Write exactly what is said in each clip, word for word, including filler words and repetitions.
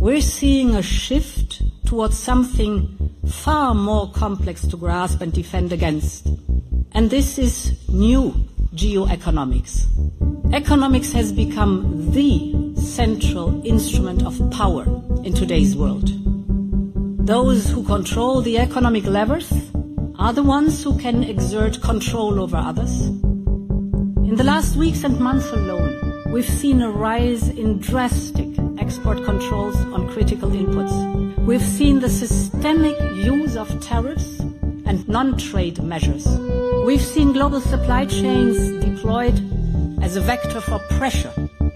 we're seeing a shift towards something far more complex to grasp and defend against. And this is new geoeconomics. Economics has become the central instrument of power in today's world. Those who control the economic levers are the ones who can exert control over others. In the last weeks and months alone, we've seen a rise in drastic export controls on critical inputs. We've seen the systemic use of tariffs and non-trade measures. We've seen global supply chains deployed as a vector for pressure.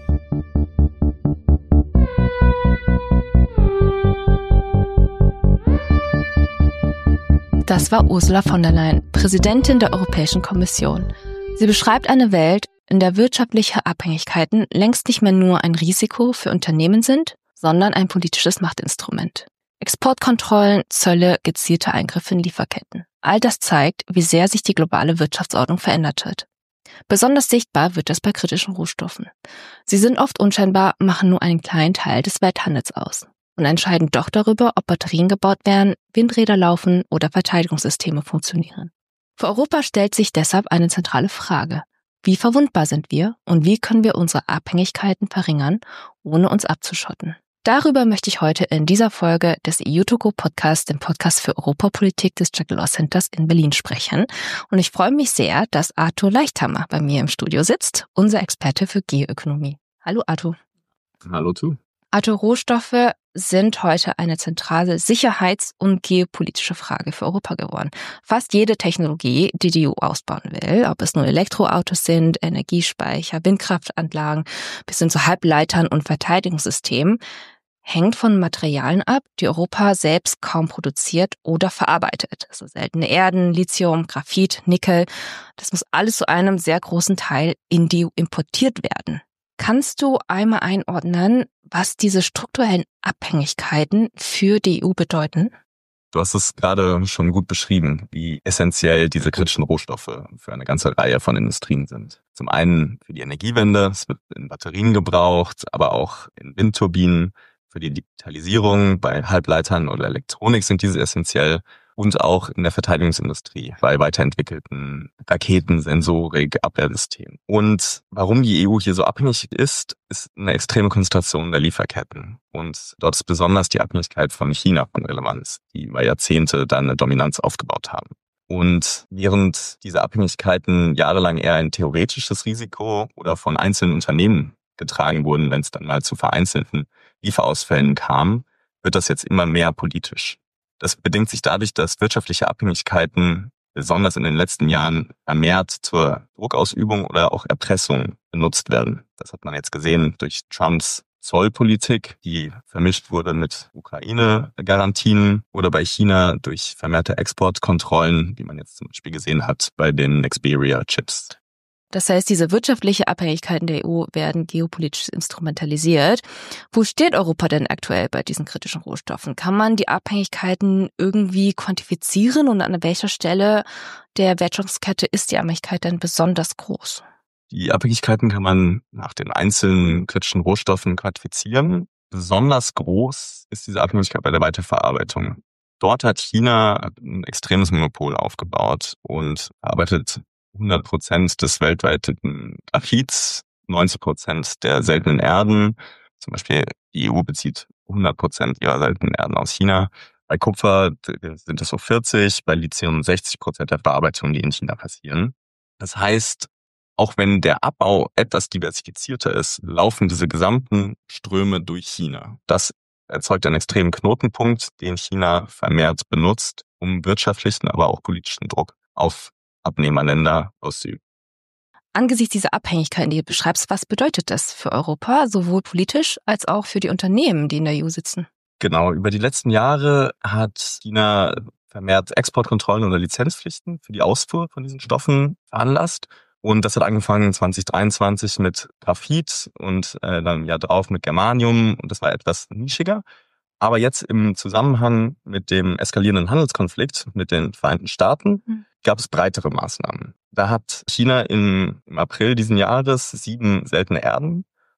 Das war Ursula von der Leyen, Präsidentin der Europäischen Kommission. Sie beschreibt eine Welt, in der wirtschaftliche Abhängigkeiten längst nicht mehr nur ein Risiko für Unternehmen sind, sondern ein politisches Machtinstrument. Exportkontrollen, Zölle, gezielte Eingriffe in Lieferketten. All das zeigt, wie sehr sich die globale Wirtschaftsordnung verändert hat. Besonders sichtbar wird das bei kritischen Rohstoffen. Sie sind oft unscheinbar, machen nur einen kleinen Teil des Welthandels aus und entscheiden doch darüber, ob Batterien gebaut werden, Windräder laufen oder Verteidigungssysteme funktionieren. Für Europa stellt sich deshalb eine zentrale Frage. Wie verwundbar sind wir und wie können wir unsere Abhängigkeiten verringern, ohne uns abzuschotten? Darüber möchte ich heute in dieser Folge des E U-to-go-Podcasts, dem Podcast für Europapolitik des Jack Delors Centers in Berlin sprechen. Und ich freue mich sehr, dass Arthur Leichthammer bei mir im Studio sitzt, unser Experte für Geoökonomie. Hallo Arthur. Hallo Tu. Arthur, Rohstoffe sind heute eine zentrale sicherheits- und geopolitische Frage für Europa geworden. Fast jede Technologie, die die E U ausbauen will, ob es nur Elektroautos sind, Energiespeicher, Windkraftanlagen bis hin zu Halbleitern und Verteidigungssystemen, hängt von Materialien ab, die Europa selbst kaum produziert oder verarbeitet. Also seltene Erden, Lithium, Graphit, Nickel. Das muss alles zu einem sehr großen Teil in die E U importiert werden. Kannst du einmal einordnen, was diese strukturellen Abhängigkeiten für die E U bedeuten? Du hast es gerade schon gut beschrieben, wie essentiell diese kritischen Rohstoffe für eine ganze Reihe von Industrien sind. Zum einen für die Energiewende, es wird in Batterien gebraucht, aber auch in Windturbinen. Für die Digitalisierung bei Halbleitern oder Elektronik sind diese essentiell. Und auch in der Verteidigungsindustrie bei weiterentwickelten Raketen, Sensorik, Abwehrsystemen. Und warum die E U hier so abhängig ist, ist eine extreme Konzentration der Lieferketten. Und dort ist besonders die Abhängigkeit von China von Relevanz, die über Jahrzehnte dann eine Dominanz aufgebaut haben. Und während diese Abhängigkeiten jahrelang eher ein theoretisches Risiko oder von einzelnen Unternehmen getragen wurden, wenn es dann mal zu vereinzelten Lieferausfällen kam, wird das jetzt immer mehr politisch. Das bedingt sich dadurch, dass wirtschaftliche Abhängigkeiten besonders in den letzten Jahren vermehrt zur Druckausübung oder auch Erpressung benutzt werden. Das hat man jetzt gesehen durch Trumps Zollpolitik, die vermischt wurde mit Ukraine-Garantien oder bei China durch vermehrte Exportkontrollen, wie man jetzt zum Beispiel gesehen hat bei den Xperia-Chips. Das heißt, diese wirtschaftliche Abhängigkeiten der E U werden geopolitisch instrumentalisiert. Wo steht Europa denn aktuell bei diesen kritischen Rohstoffen? Kann man die Abhängigkeiten irgendwie quantifizieren und an welcher Stelle der Wertschöpfungskette ist die Abhängigkeit denn besonders groß? Die Abhängigkeiten kann man nach den einzelnen kritischen Rohstoffen quantifizieren. Besonders groß ist diese Abhängigkeit bei der Weiterverarbeitung. Dort hat China ein extremes Monopol aufgebaut und arbeitet hundert Prozent des weltweiten Graphits, neunzig Prozent der seltenen Erden. Zum Beispiel die E U bezieht hundert Prozent ihrer seltenen Erden aus China. Bei Kupfer sind es so vierzig, bei Lithium sechzig Prozent der Verarbeitung, die in China passieren. Das heißt, auch wenn der Abbau etwas diversifizierter ist, laufen diese gesamten Ströme durch China. Das erzeugt einen extremen Knotenpunkt, den China vermehrt benutzt, um wirtschaftlichen, aber auch politischen Druck auf Abnehmerländer auszuüben. Angesichts dieser Abhängigkeiten, die du beschreibst, was bedeutet das für Europa, sowohl politisch als auch für die Unternehmen, die in der E U sitzen? Genau, über die letzten Jahre hat China vermehrt Exportkontrollen oder Lizenzpflichten für die Ausfuhr von diesen Stoffen veranlasst. Und das hat angefangen zwanzig dreiundzwanzig mit Graphit und äh, dann im Jahr drauf mit Germanium. Und das war etwas nischiger. Aber jetzt im Zusammenhang mit dem eskalierenden Handelskonflikt mit den Vereinigten Staaten mhm. gab es breitere Maßnahmen. Da hat China im, im April diesen Jahres sieben seltene Erden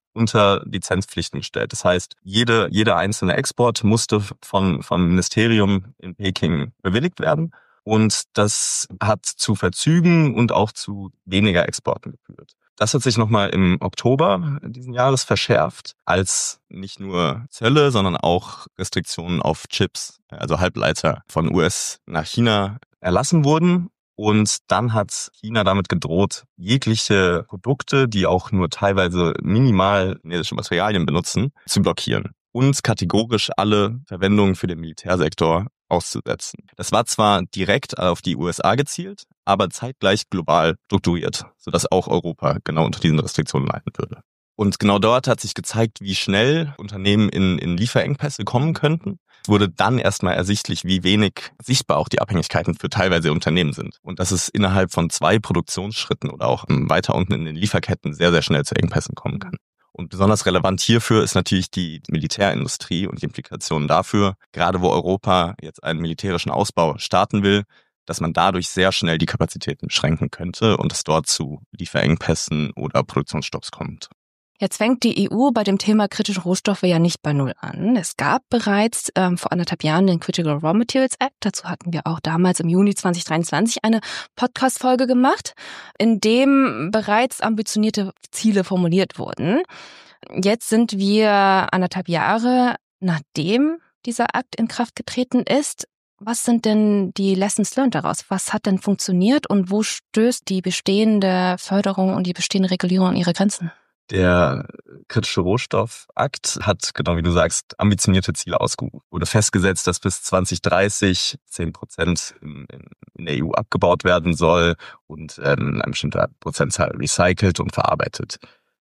unter Lizenzpflichten gestellt. Das heißt, jede, jeder einzelne Export musste von, vom Ministerium in Peking bewilligt werden. Und das hat zu Verzügen und auch zu weniger Exporten geführt. Das hat sich nochmal im Oktober diesen Jahres verschärft, als nicht nur Zölle, sondern auch Restriktionen auf Chips, also Halbleiter, von U S nach China erlassen wurden. Und dann hat China damit gedroht, jegliche Produkte, die auch nur teilweise minimal chinesische Materialien benutzen, zu blockieren und kategorisch alle Verwendungen für den Militärsektor auszusetzen. Das war zwar direkt auf die U S A gezielt, aber zeitgleich global strukturiert, sodass auch Europa genau unter diesen Restriktionen leiden würde. Und genau dort hat sich gezeigt, wie schnell Unternehmen in, in Lieferengpässe kommen könnten. Es wurde dann erstmal ersichtlich, wie wenig sichtbar auch die Abhängigkeiten für teilweise Unternehmen sind. Und dass es innerhalb von zwei Produktionsschritten oder auch weiter unten in den Lieferketten sehr, sehr schnell zu Engpässen kommen kann. Und besonders relevant hierfür ist natürlich die Militärindustrie und die Implikationen dafür, gerade wo Europa jetzt einen militärischen Ausbau starten will, dass man dadurch sehr schnell die Kapazitäten beschränken könnte und es dort zu Lieferengpässen oder Produktionsstopps kommt. Jetzt fängt die E U bei dem Thema kritische Rohstoffe ja nicht bei Null an. Es gab bereits ähm, vor anderthalb Jahren den Critical Raw Materials Act. Dazu hatten wir auch damals im Juni zwanzig dreiundzwanzig eine Podcast-Folge gemacht, in dem bereits ambitionierte Ziele formuliert wurden. Jetzt sind wir anderthalb Jahre, nachdem dieser Akt in Kraft getreten ist. Was sind denn die Lessons learned daraus? Was hat denn funktioniert und wo stößt die bestehende Förderung und die bestehende Regulierung an ihre Grenzen? Der kritische Rohstoffakt hat, genau wie du sagst, ambitionierte Ziele ausgerufen. Wurde festgesetzt, dass bis zwanzig dreißig zehn Prozent in, in der E U abgebaut werden soll und äh, eine bestimmte Prozentzahl recycelt und verarbeitet.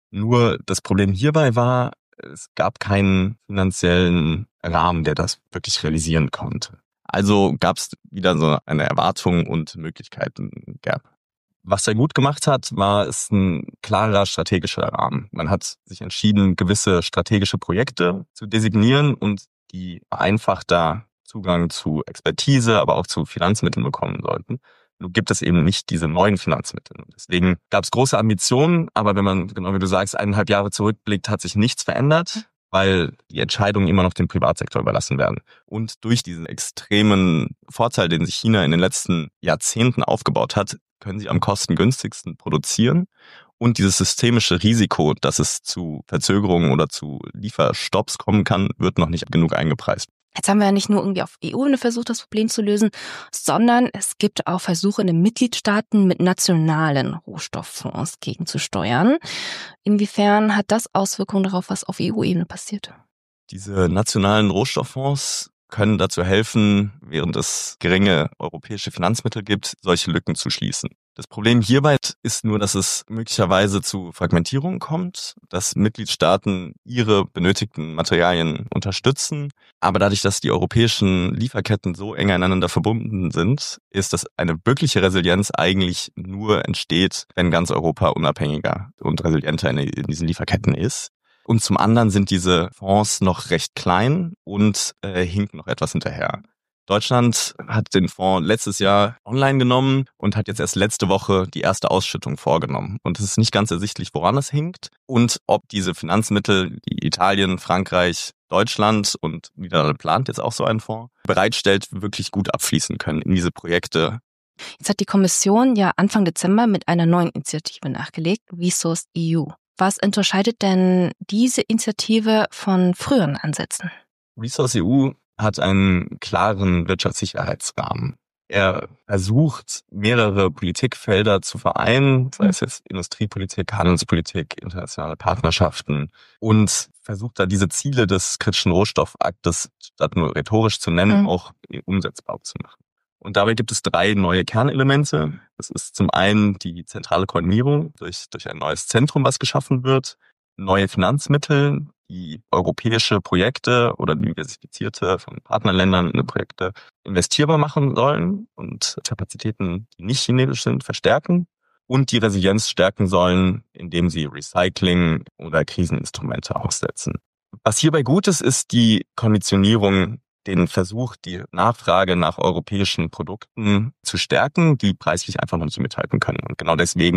Nur das Problem hierbei war, es gab keinen finanziellen Rahmen, der das wirklich realisieren konnte. Also gab es wieder so eine Erwartung und Möglichkeiten gab. Was er gut gemacht hat, war es ein klarer strategischer Rahmen. Man hat sich entschieden, gewisse strategische Projekte zu designieren und die vereinfachter Zugang zu Expertise, aber auch zu Finanzmitteln bekommen sollten. Nun gibt es eben nicht diese neuen Finanzmittel. Deswegen gab es große Ambitionen, aber wenn man, genau wie du sagst, eineinhalb Jahre zurückblickt, hat sich nichts verändert, weil die Entscheidungen immer noch dem Privatsektor überlassen werden. Und durch diesen extremen Vorteil, den sich China in den letzten Jahrzehnten aufgebaut hat, können sie am kostengünstigsten produzieren. Und dieses systemische Risiko, dass es zu Verzögerungen oder zu Lieferstopps kommen kann, wird noch nicht genug eingepreist. Jetzt haben wir ja nicht nur irgendwie auf E U-Ebene versucht, das Problem zu lösen, sondern es gibt auch Versuche in den Mitgliedstaaten mit nationalen Rohstofffonds gegenzusteuern. Inwiefern hat das Auswirkungen darauf, was auf E U-Ebene passiert? Diese nationalen Rohstofffonds können dazu helfen, während es geringe europäische Finanzmittel gibt, solche Lücken zu schließen. Das Problem hierbei ist nur, dass es möglicherweise zu Fragmentierung kommt, dass Mitgliedstaaten ihre benötigten Materialien unterstützen. Aber dadurch, dass die europäischen Lieferketten so eng aneinander verbunden sind, ist das eine wirkliche Resilienz eigentlich nur entsteht, wenn ganz Europa unabhängiger und resilienter in diesen Lieferketten ist. Und zum anderen sind diese Fonds noch recht klein und äh, hinken noch etwas hinterher. Deutschland hat den Fonds letztes Jahr online genommen und hat jetzt erst letzte Woche die erste Ausschüttung vorgenommen. Und es ist nicht ganz ersichtlich, woran es hinkt und ob diese Finanzmittel, die Italien, Frankreich, Deutschland und Niederlande plant jetzt auch so einen Fonds, bereitstellt, wirklich gut abfließen können in diese Projekte. Jetzt hat die Kommission ja Anfang Dezember mit einer neuen Initiative nachgelegt, Resource E U. Was unterscheidet denn diese Initiative von früheren Ansätzen? Resource E U hat einen klaren Wirtschaftssicherheitsrahmen. Er versucht, mehrere Politikfelder zu vereinen, sei es jetzt Industriepolitik, Handelspolitik, internationale Partnerschaften, und versucht da diese Ziele des kritischen Rohstoffaktes, statt nur rhetorisch zu nennen, mhm. auch umsetzbar zu machen. Und dabei gibt es drei neue Kernelemente. Das ist zum einen die zentrale Koordinierung durch, durch ein neues Zentrum, was geschaffen wird, neue Finanzmittel, die europäische Projekte oder diversifizierte von Partnerländern Projekte investierbar machen sollen und Kapazitäten, die nicht chinesisch sind, verstärken und die Resilienz stärken sollen, indem sie Recycling oder Kriseninstrumente aussetzen. Was hierbei gut ist, ist die Konditionierung, den Versuch, die Nachfrage nach europäischen Produkten zu stärken, die preislich einfach noch nicht mithalten können. Und genau deswegen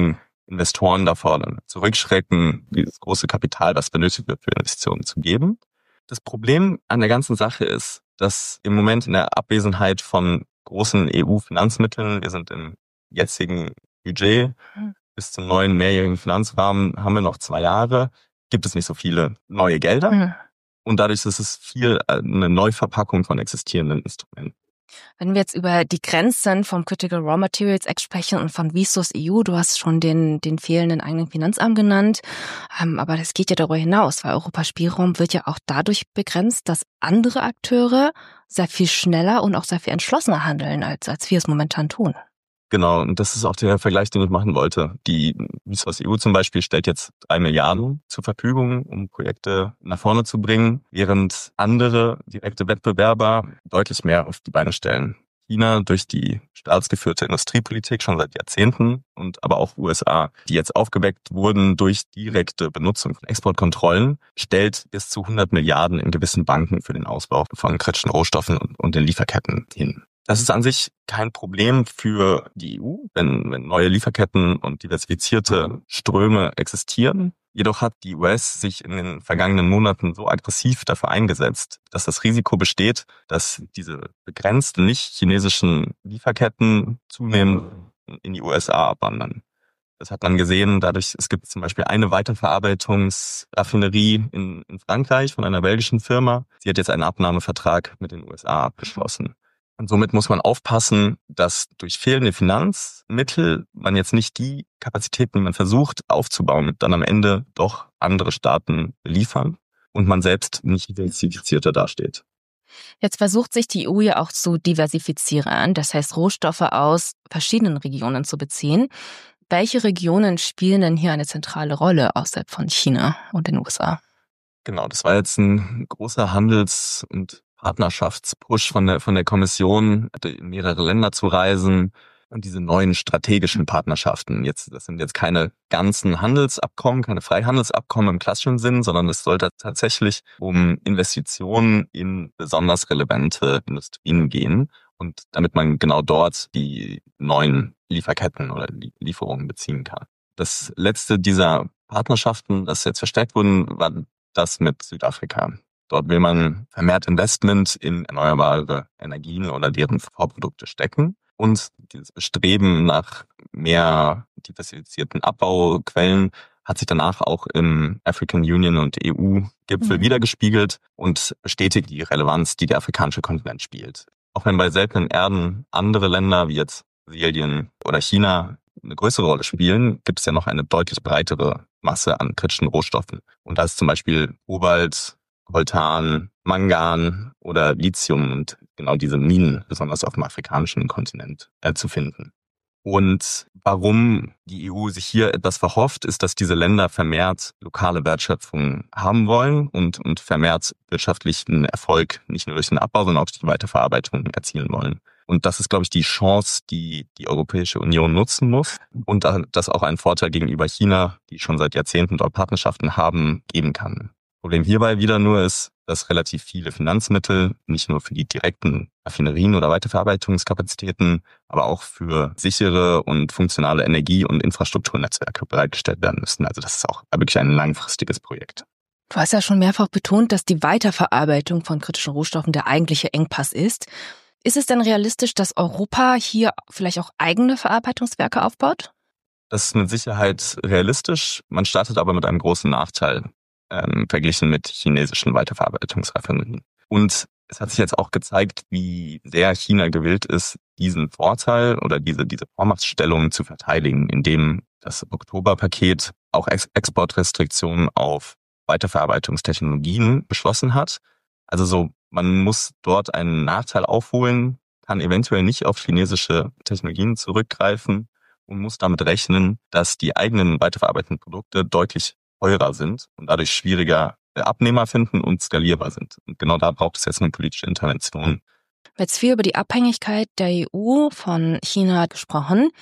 Investoren davor zurückschrecken, dieses große Kapital, das benötigt wird für Investitionen, zu geben. Das Problem an der ganzen Sache ist, dass im Moment in der Abwesenheit von großen E U-Finanzmitteln, wir sind im jetzigen Budget, bis zum neuen mehrjährigen Finanzrahmen haben wir noch zwei Jahre, gibt es nicht so viele neue Gelder. Mhm. Und dadurch ist es viel eine Neuverpackung von existierenden Instrumenten. Wenn wir jetzt über die Grenzen vom Critical Raw Materials Act sprechen und von Visos E U, du hast schon den, den fehlenden eigenen Finanzarm genannt, ähm, aber das geht ja darüber hinaus, weil Europas Spielraum wird ja auch dadurch begrenzt, dass andere Akteure sehr viel schneller und auch sehr viel entschlossener handeln, als, als wir es momentan tun. Genau, und das ist auch der Vergleich, den ich machen wollte. Die Visos E U zum Beispiel stellt jetzt drei Milliarden zur Verfügung, um Projekte nach vorne zu bringen, während andere direkte Wettbewerber deutlich mehr auf die Beine stellen. China durch die staatsgeführte Industriepolitik schon seit Jahrzehnten und aber auch U S A, die jetzt aufgeweckt wurden durch direkte Benutzung von Exportkontrollen, stellt bis zu hundert Milliarden in gewissen Banken für den Ausbau von kritischen Rohstoffen und, und den Lieferketten hin. Das ist an sich kein Problem für die E U, wenn, wenn neue Lieferketten und diversifizierte Ströme existieren. Jedoch hat die U S sich in den vergangenen Monaten so aggressiv dafür eingesetzt, dass das Risiko besteht, dass diese begrenzten nicht-chinesischen Lieferketten zunehmend in die U S A abwandern. Das hat man gesehen, dadurch, es gibt zum Beispiel eine Weiterverarbeitungsraffinerie in, in Frankreich von einer belgischen Firma. Sie hat jetzt einen Abnahmevertrag mit den U S A abgeschlossen. Und somit muss man aufpassen, dass durch fehlende Finanzmittel man jetzt nicht die Kapazitäten, die man versucht aufzubauen, dann am Ende doch andere Staaten liefern und man selbst nicht diversifizierter dasteht. Jetzt versucht sich die E U ja auch zu diversifizieren, das heißt Rohstoffe aus verschiedenen Regionen zu beziehen. Welche Regionen spielen denn hier eine zentrale Rolle außerhalb von China und den U S A? Genau, das war jetzt ein großer Handels- und Partnerschaftspush von der, von der Kommission, in mehrere Länder zu reisen und diese neuen strategischen Partnerschaften. Jetzt, das sind jetzt keine ganzen Handelsabkommen, keine Freihandelsabkommen im klassischen Sinn, sondern es sollte tatsächlich um Investitionen in besonders relevante Industrien gehen und damit man genau dort die neuen Lieferketten oder die Lieferungen beziehen kann. Das letzte dieser Partnerschaften, das jetzt verstärkt wurden, war das mit Südafrika. Dort will man vermehrt Investment in erneuerbare Energien oder deren Vorprodukte stecken. Und dieses Bestreben nach mehr diversifizierten Abbauquellen hat sich danach auch im African Union und E U-Gipfel mhm. wiedergespiegelt und bestätigt die Relevanz, die der afrikanische Kontinent spielt. Auch wenn bei seltenen Erden andere Länder wie jetzt Brasilien oder China eine größere Rolle spielen, gibt es ja noch eine deutlich breitere Masse an kritischen Rohstoffen. Und da ist zum Beispiel Kobalt, Coltan, Mangan oder Lithium und genau diese Minen, besonders auf dem afrikanischen Kontinent, äh, zu finden. Und warum die E U sich hier etwas verhofft, ist, dass diese Länder vermehrt lokale Wertschöpfung haben wollen und, und vermehrt wirtschaftlichen Erfolg nicht nur durch den Abbau, sondern auch durch die Weiterverarbeitung erzielen wollen. Und das ist, glaube ich, die Chance, die die Europäische Union nutzen muss und das auch einen Vorteil gegenüber China, die schon seit Jahrzehnten dort Partnerschaften haben, geben kann. Problem hierbei wieder nur ist, dass relativ viele Finanzmittel, nicht nur für die direkten Raffinerien oder Weiterverarbeitungskapazitäten, aber auch für sichere und funktionale Energie- und Infrastrukturnetzwerke bereitgestellt werden müssen. Also das ist auch wirklich ein langfristiges Projekt. Du hast ja schon mehrfach betont, dass die Weiterverarbeitung von kritischen Rohstoffen der eigentliche Engpass ist. Ist es denn realistisch, dass Europa hier vielleicht auch eigene Verarbeitungswerke aufbaut? Das ist mit Sicherheit realistisch. Man startet aber mit einem großen Nachteil. Ähm, verglichen mit chinesischen Weiterverarbeitungsraffinerien. Und es hat sich jetzt auch gezeigt, wie sehr China gewillt ist, diesen Vorteil oder diese, diese Vormachtstellung zu verteidigen, indem das Oktoberpaket auch Ex- Exportrestriktionen auf Weiterverarbeitungstechnologien beschlossen hat. Also so, man muss dort einen Nachteil aufholen, kann eventuell nicht auf chinesische Technologien zurückgreifen und muss damit rechnen, dass die eigenen weiterverarbeitenden Produkte deutlich teurer sind und dadurch schwieriger Abnehmer finden und skalierbar sind. Und genau da braucht es jetzt eine politische Intervention. Jetzt viel über die Abhängigkeit der E U von China gesprochen.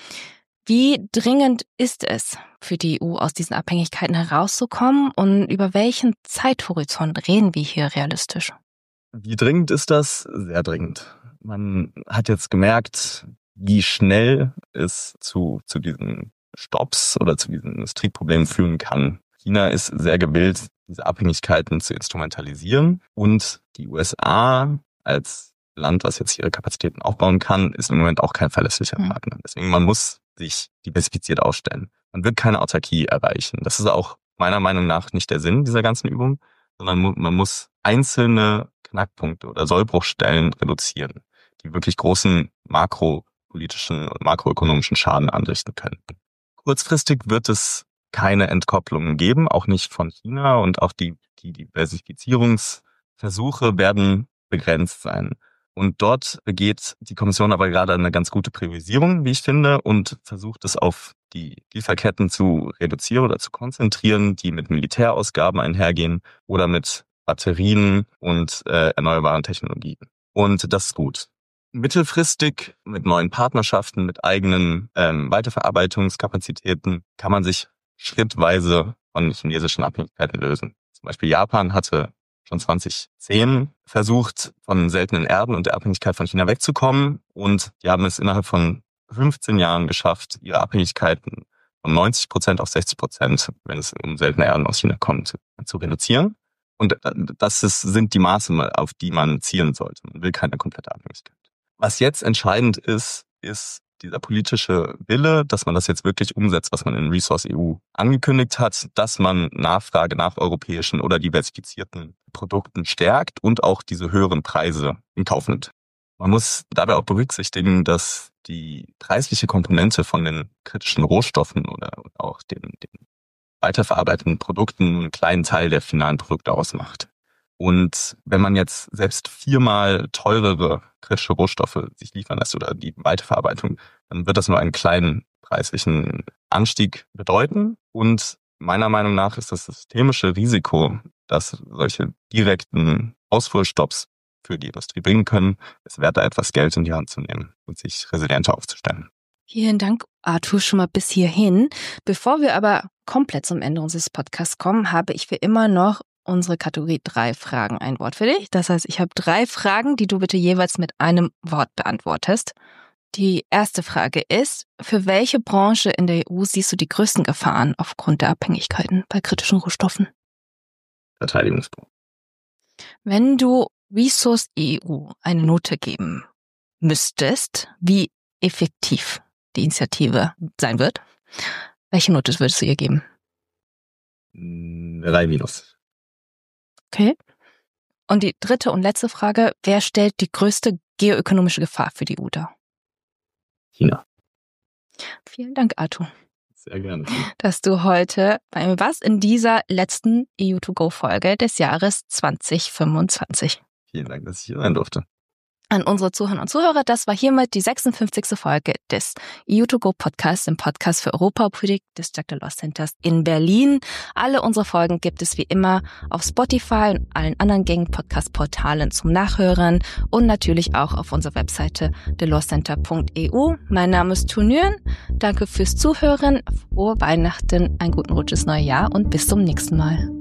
Wie dringend ist es für die E U, aus diesen Abhängigkeiten herauszukommen und über welchen Zeithorizont reden wir hier realistisch? Wie dringend ist das? Sehr dringend. Man hat jetzt gemerkt, wie schnell es zu, zu diesen Stopps oder zu diesen Industrieproblemen führen kann. China ist sehr gewillt, diese Abhängigkeiten zu instrumentalisieren. Und die U S A als Land, was jetzt ihre Kapazitäten aufbauen kann, ist im Moment auch kein verlässlicher Partner. Deswegen, man muss sich diversifiziert aufstellen. Man wird keine Autarkie erreichen. Das ist auch meiner Meinung nach nicht der Sinn dieser ganzen Übung, sondern man muss einzelne Knackpunkte oder Sollbruchstellen reduzieren, die wirklich großen makropolitischen und makroökonomischen Schaden anrichten können. Kurzfristig wird es keine Entkopplungen geben, auch nicht von China, und auch die, die Diversifizierungsversuche werden begrenzt sein. Und dort geht die Kommission aber gerade eine ganz gute Priorisierung, wie ich finde, und versucht es auf die Lieferketten zu reduzieren oder zu konzentrieren, die mit Militärausgaben einhergehen oder mit Batterien und äh, erneuerbaren Technologien. Und das ist gut. Mittelfristig mit neuen Partnerschaften, mit eigenen ähm, Weiterverarbeitungskapazitäten kann man sich schrittweise von chinesischen Abhängigkeiten lösen. Zum Beispiel Japan hatte schon zwanzig zehn versucht, von seltenen Erden und der Abhängigkeit von China wegzukommen, und die haben es innerhalb von fünfzehn Jahren geschafft, ihre Abhängigkeiten von neunzig Prozent auf sechzig Prozent, wenn es um seltene Erden aus China kommt, zu reduzieren. Und das ist, sind die Maße, auf die man zielen sollte. Man will keine komplette Abhängigkeit. Was jetzt entscheidend ist, ist dieser politische Wille, dass man das jetzt wirklich umsetzt, was man in Resource E U angekündigt hat, dass man Nachfrage nach europäischen oder diversifizierten Produkten stärkt und auch diese höheren Preise in Kauf nimmt. Man muss dabei auch berücksichtigen, dass die preisliche Komponente von den kritischen Rohstoffen oder auch den, den weiterverarbeiteten Produkten einen kleinen Teil der finalen Produkte ausmacht. Und wenn man jetzt selbst viermal teurere kritische Rohstoffe sich liefern lässt oder die Weiterverarbeitung, dann wird das nur einen kleinen preislichen Anstieg bedeuten. Und meiner Meinung nach ist das systemische Risiko, dass solche direkten Ausfuhrstopps für die Industrie bringen können, es wert, da etwas Geld in die Hand zu nehmen und sich resilienter aufzustellen. Vielen Dank, Arthur, schon mal bis hierhin. Bevor wir aber komplett zum Ende unseres Podcasts kommen, habe ich für immer noch unsere Kategorie drei Fragen, ein Wort für dich. Das heißt, ich habe drei Fragen, die du bitte jeweils mit einem Wort beantwortest. Die erste Frage ist, für welche Branche in der E U siehst du die größten Gefahren aufgrund der Abhängigkeiten bei kritischen Rohstoffen? Verteidigungsbranche. Wenn du Resource E U eine Note geben müsstest, wie effektiv die Initiative sein wird, welche Note würdest du ihr geben? Drei Minus. Okay. Und die dritte und letzte Frage, wer stellt die größte geoökonomische Gefahr für die E U dar? China. Vielen Dank, Arthur. Sehr gerne. Dass du heute bei mir warst in dieser letzten E U to go Folge des Jahres zwanzig fünfundzwanzig. Vielen Dank, dass ich hier sein durfte. An unsere Zuhörer und Zuhörer, das war hiermit die sechsundfünfzigste Folge des E U to go Podcasts, dem Podcast für Europapolitik des Jack Delors Centers in Berlin. Alle unsere Folgen gibt es wie immer auf Spotify und allen anderen gängigen Podcast-Portalen zum Nachhören und natürlich auch auf unserer Webseite delorcenter punkt e u. Mein Name ist Tu Nguyen. Danke fürs Zuhören, frohe Weihnachten, einen guten Rutsch ins neue Jahr und bis zum nächsten Mal.